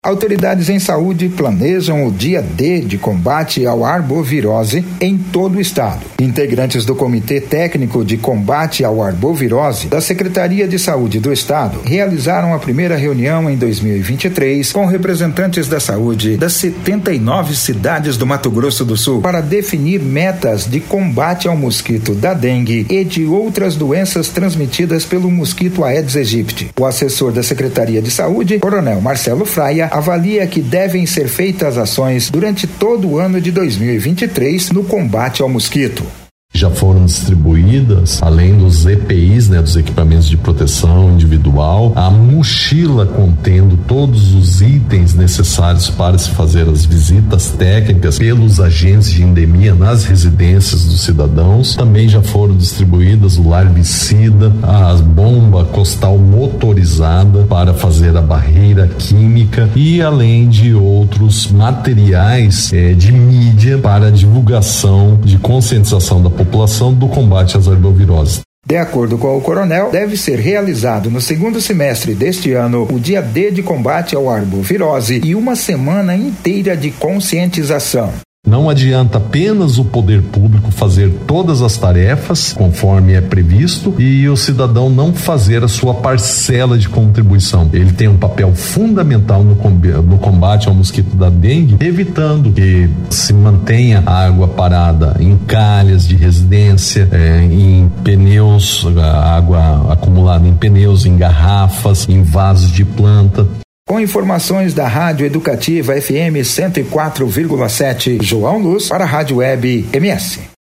Autoridades em saúde planejam o dia D de combate ao arbovirose em todo o estado. Integrantes do Comitê Técnico de Combate ao Arbovirose da Secretaria de Saúde do Estado realizaram a primeira reunião em 2023 com representantes da saúde das 79 cidades do Mato Grosso do Sul para definir metas de combate ao mosquito da dengue e de outras doenças transmitidas pelo mosquito Aedes aegypti. O assessor da Secretaria de Saúde, Coronel Marcelo Fraia, avalia que devem ser feitas ações durante todo o ano de 2023 no combate ao mosquito. Já foram distribuídas, além dos EPIs, dos equipamentos de proteção individual, a mochila contendo todos os itens necessários para se fazer as visitas técnicas pelos agentes de endemia nas residências dos cidadãos. Também já foram distribuídas o larvicida, a bomba costal motorizada para fazer a barreira química e além de outros materiais de mídia para divulgação de conscientização da população do combate às arboviroses. De acordo com o coronel, deve ser realizado no segundo semestre deste ano o dia D de combate ao arbovirose e uma semana inteira de conscientização. Não adianta apenas o poder público fazer todas as tarefas conforme é previsto e o cidadão não fazer a sua parcela de contribuição. Ele tem um papel fundamental no combate ao mosquito da dengue, evitando que se mantenha a água parada em calhas de residência, em pneus, a água acumulada em pneus, em garrafas, em vasos de planta. Com informações da Rádio Educativa FM 104,7, João Luz para a Rádio Web MS.